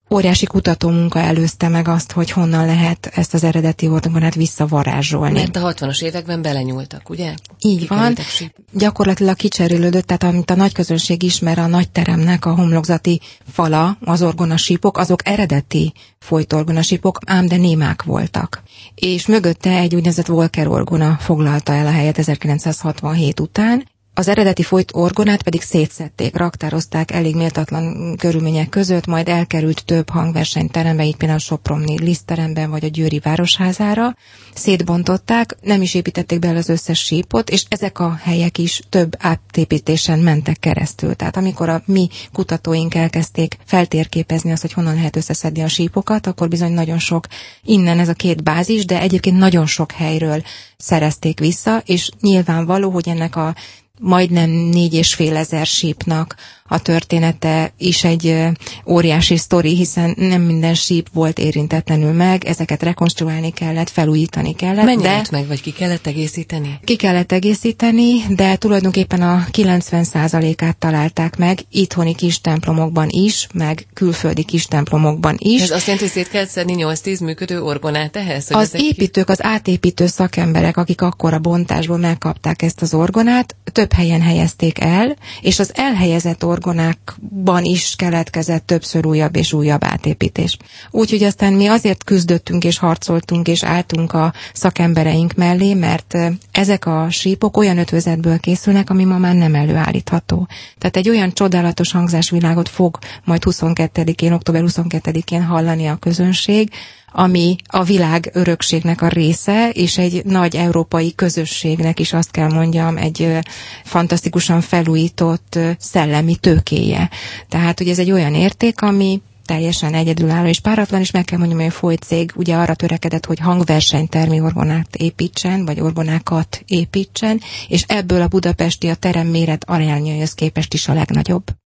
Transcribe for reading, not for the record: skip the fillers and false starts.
Óriási kutatómunka előzte meg azt, hogy honnan lehet ezt az eredeti orgonát visszavarázsolni. Mert a 60-as években belenyúltak, ugye? Így van. Gyakorlatilag kicserélődött, tehát amit a nagy közönség ismer, a nagy teremnek a homlokzati fala, az orgonasípok, azok eredeti folyt orgonasípok, ám de némák voltak. És mögötte egy úgynevezett Walker orgona foglalta el a helyet 1967 után. Az eredeti folyt orgonát pedig szétszették, raktározták elég méltatlan körülmények között, majd elkerült több hangversenyterembe, így például a soproni Lisztteremben vagy a Győri Városházára. Szétbontották, nem is építették bele az összes sípot, és ezek a helyek is több átépítésen mentek keresztül. Tehát amikor a mi kutatóink elkezdték feltérképezni azt, hogy honnan lehet összeszedni a sípokat, akkor bizony nagyon sok innen ez a két bázis, de egyébként nagyon sok helyről szerezték vissza, és nyilvánvaló, hogy ennek a majdnem 4500 sípnak a története is egy óriási sztori, hiszen nem minden síp volt érintetlenül meg, ezeket rekonstruálni kellett, felújítani kellett. Mennyire meg, vagy ki kellett egészíteni? Ki kellett egészíteni, de tulajdonképpen a 90%-át találták meg itthoni kis templomokban is, meg külföldi kis templomokban is. Ez azt jelenti, hogy szét kellett szedni 8-10 működő orgonát ehhez? Az építők, az átépítő szakemberek, akik akkor a bontásból megkapták ezt az orgonát, több helyen helyezték el, és az elhelyezett orgonákban is keletkezett többször újabb és újabb átépítés. Úgyhogy aztán mi azért küzdöttünk és harcoltunk és álltunk a szakembereink mellé, mert ezek a sípok olyan ötvözetből készülnek, ami ma már nem előállítható. Tehát egy olyan csodálatos hangzásvilágot fog majd október 22-én hallani a közönség, ami a világ örökségnek a része, és egy nagy európai közösségnek is azt kell mondjam, egy fantasztikusan felújított szellemi tőkéje. Tehát, hogy ez egy olyan érték, ami teljesen egyedülálló és páratlan, és meg kell mondjam, hogy a Folyt cég ugye arra törekedett, hogy hangversenytermi orgonát építsen, vagy orgonákat építsen, és ebből a budapesti a teremméret arányaihoz képest is a legnagyobb.